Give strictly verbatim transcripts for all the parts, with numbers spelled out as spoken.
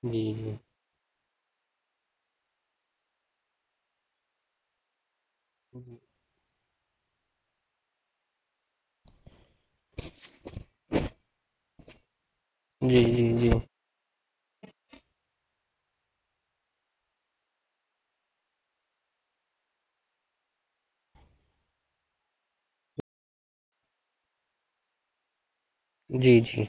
جی جی جی جی جی جی جی جی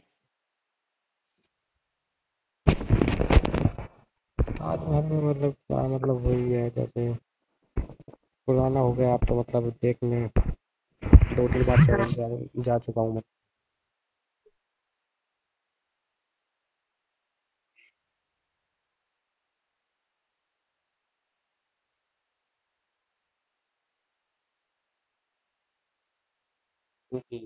آج گھر میں مطلب کیا مطلب وہی ہے جیسے پرانا ہو گیا آپ تو مطلب دیکھ لیں دو تین بار جا جا چکا ہوں میں جی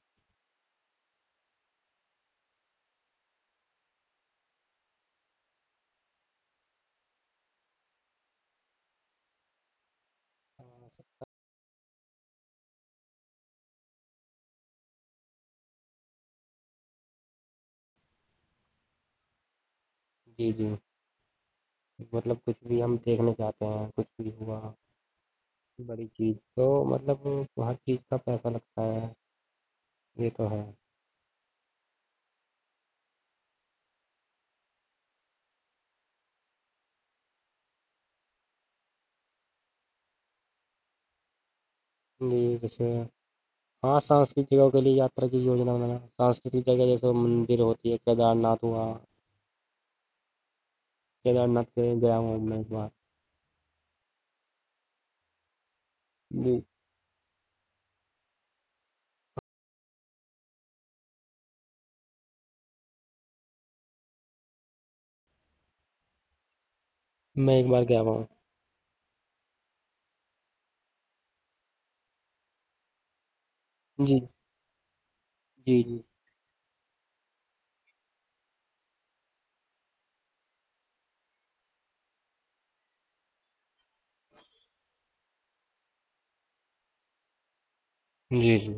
جی جی مطلب کچھ بھی ہم دیکھنے جاہتے ہیں کچھ بھی ہوا بڑی چیز تو مطلب ہر چیز کا پیسہ لگتا ہے یہ تو ہے جی جیسے ہاں سانسکرت جگہوں کے لیے یاترا کی یوجنا بنانا سانسکرتک جگہ جیسے مندر ہوتی ہے کیدار ناتھ ہوا کیدار ناتھ کے گیا ہوں میں ایک بار جی میں ایک بار گیا ہوا ہوں جی جی جی جی جی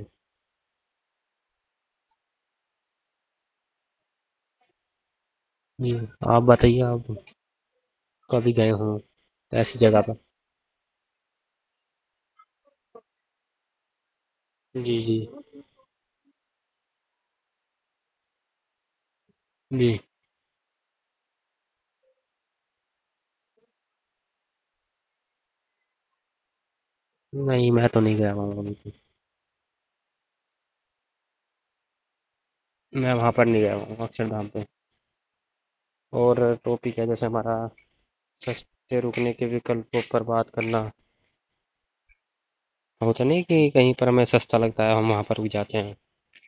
جی آپ بتائیے آپ کبھی گئے ہوں ایسی جگہ پر جی جی جی نہیں میں تو نہیں گیا ہوں ابھی میں وہاں پر نہیں گیا ہوں اکشردھام پہ اور ٹاپک ہے جیسے ہمارا سستے رکنے کے وکلپوں پر بات کرنا ہوتا نہیں کہ کہیں پر ہمیں سستا لگتا ہے ہم وہاں پر بھی جاتے ہیں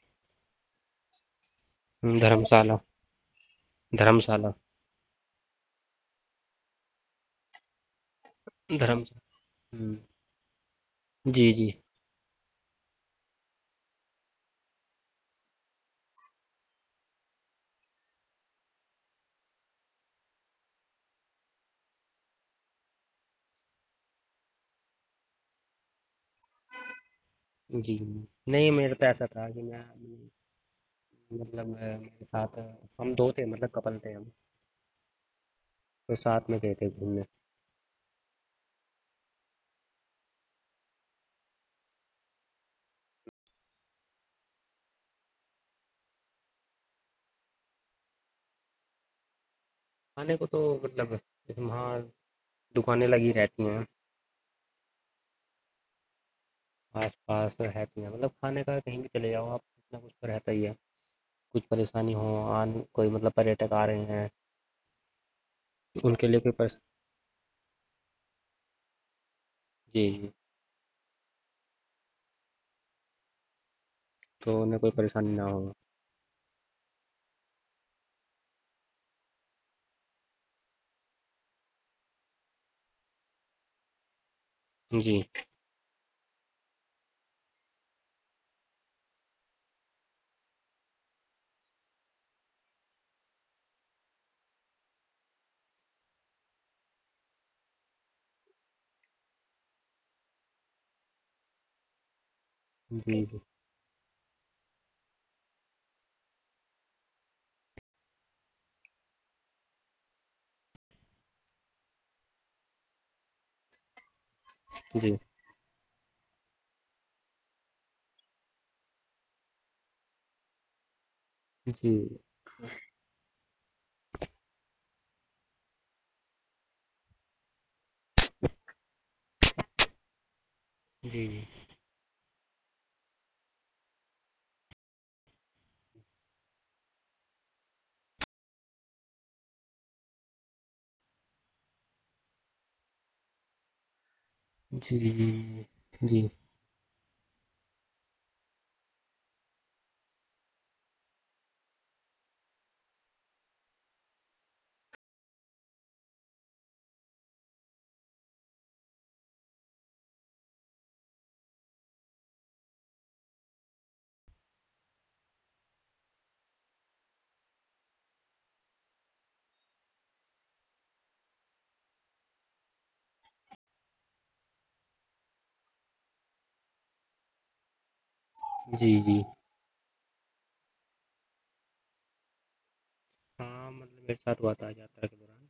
دھرم شالہ دھرم شالہ دھرم جی جی جی نہیں میرے پہ ایسا تھا کہ میں مطلب میرے ساتھ ہم دو تھے مطلب کپل تھے ہم تو ساتھ میں گئے تھے گھومنے کھانے کو تو مطلب وہاں دکانیں لگی رہتی ہیں آس پاس رہتی ہیں مطلب کھانے کا کہیں بھی چلے جاؤ آپ کچھ نہ کچھ تو رہتا ہی ہے کچھ پریشانی ہو آن کوئی مطلب پریٹک آ رہے ہیں ان کے لیے کوئی پریش جی جی تو انہیں کوئی پریشانی نہ ہو جی جی جی جی جی جی جی جی جی جی جی ہاں مطلب میرے ساتھ ہوا تھا یاترا کے دوران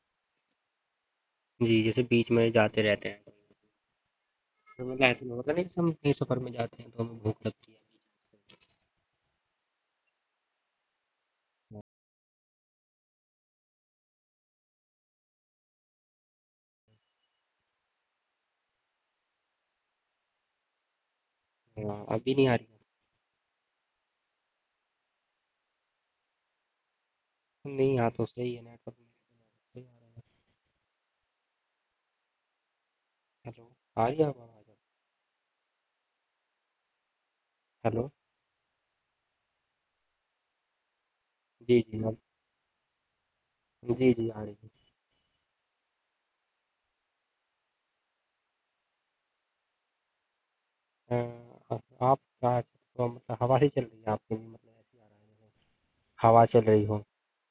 جی جیسے بیچ میں جاتے رہتے ہیں تو مطلب ایسا نہیں ہوتا نہیں کہ ہم کہیں سفر میں جاتے ہیں تو ہمیں بھوک لگتی ہے ہاں ابھی نہیں آ رہی نہیں یہاں تو صحیح ہے نیٹ ورک صحیح آ رہا ہے ہیلو آ رہی ہے آپ آواز اب ہیلو جی جی اب جی جی آ رہی ہے ہاں، آپ کیا تو مطلب ہوا ہی چل رہی ہے آپ کے بھی مطلب ایسے ہی آ رہا ہے جیسے ہوا چل رہی ہو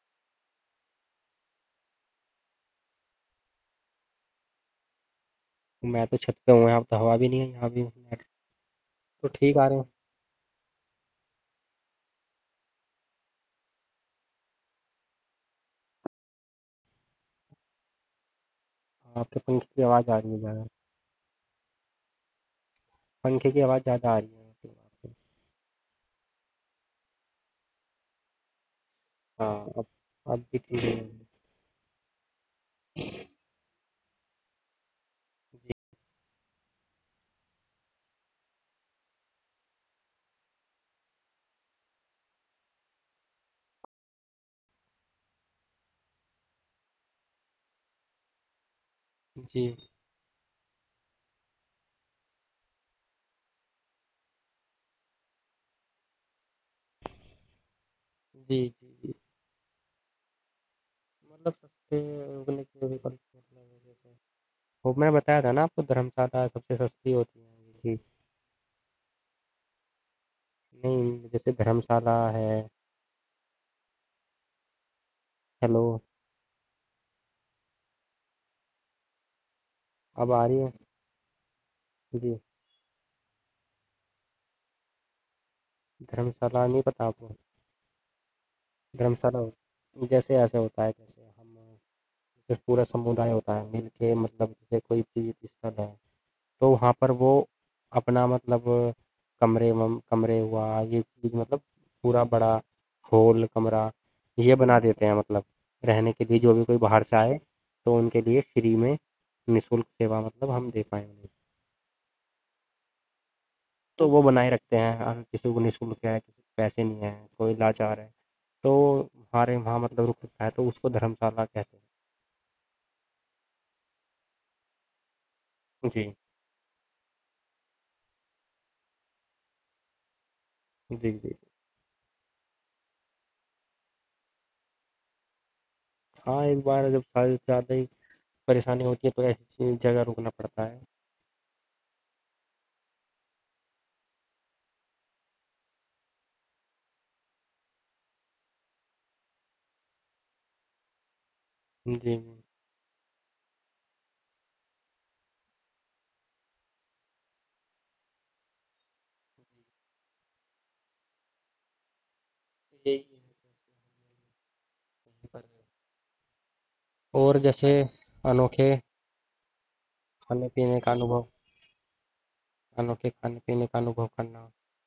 میں تو چھت پہ ہوں یہاں تو ہوا بھی نہیں ہے یہاں بھی نیٹ تو ٹھیک آ رہے ہیں آپ کے پنکھ کی آواز آ رہی ہے زیادہ پنکھے کی آواز زیادہ آ رہی ہے مطلب آپ کو۔ ہاں اب اب بھی ٹھیک ہے جی جی جی جی مطلب سستے رکنے کے مطلب جیسے وہ میں نے بتایا تھا نا آپ کو دھرم شالہ سب سے سستی ہوتی ہے یہ چیز نہیں جیسے دھرم شالہ ہے ہیلو اب آ رہی ہے جی دھرم شالہ نہیں پتا آپ کو دھرم شالہ جیسے ایسے ہوتا ہے جیسے ہم جیسے پورا سمودائے ہوتا ہے مل کے مطلب جیسے کوئی تیرتھ استل ہے تو وہاں پر وہ اپنا مطلب کمرے کمرے ہوا یہ چیز مطلب پورا بڑا ہول کمرہ یہ بنا دیتے ہیں مطلب رہنے کے لیے جو بھی کوئی باہر سے آئے تو ان کے لیے فری میں نشلک سیوا مطلب ہم دے پائیں گے تو وہ بنائے رکھتے ہیں اگر کسی کو نشلک ہے کسی کو پیسے نہیں ہے کوئی لاچار ہے تو ہمارے وہاں مطلب رک سکتا ہے تو اس کو دھرم شالہ کہتے ہیں جی جی جی ہاں ایک بار جب ساری زیادہ ہی پریشانی ہوتی ہے تو ایسی جگہ رکنا پڑتا ہے جی جی یہی ہے کہیں پر اور جیسے انوکھے کھانے پینے کا انوبھو अनोखे खाने पीने का अनुभव करना।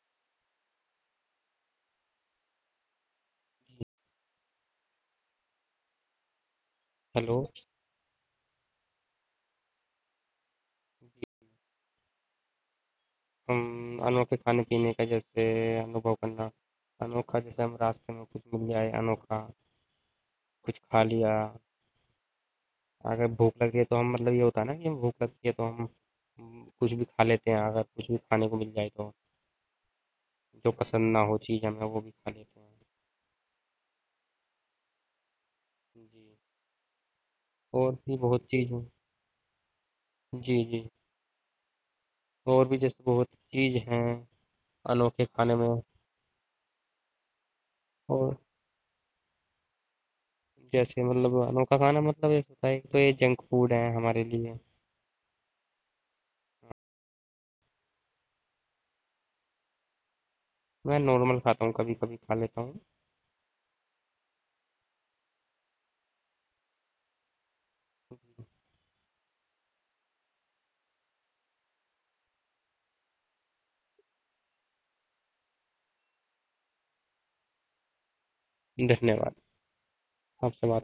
हेलो। हम अनोखे खाने पीने का जैसे अनुभव करना, अनोखा जैसे हम रास्ते में कुछ मिल जाए अनोखा, कुछ खा लिया। अगर भूख लगी है तो हम मतलब ये होता है ना कि भूख लगती है तो हम हम कुछ भी खा लेते हैं, अगर कुछ भी खाने को मिल जाए तो जो पसंद ना हो चीज़ हमें वो भी खा लेते हैं। जी। और भी बहुत चीज़ हैं। जी जी। और भी जैसे बहुत चीज़ हैं अनोखे खाने में। और जैसे मतलब अनोखा खाना मतलब ऐसा होता है तो ये जंक फूड है हमारे लिए। मैं नॉर्मल खाता हूँ, कभी कभी खा लेता हूँ। धन्यवाद। आपसे बात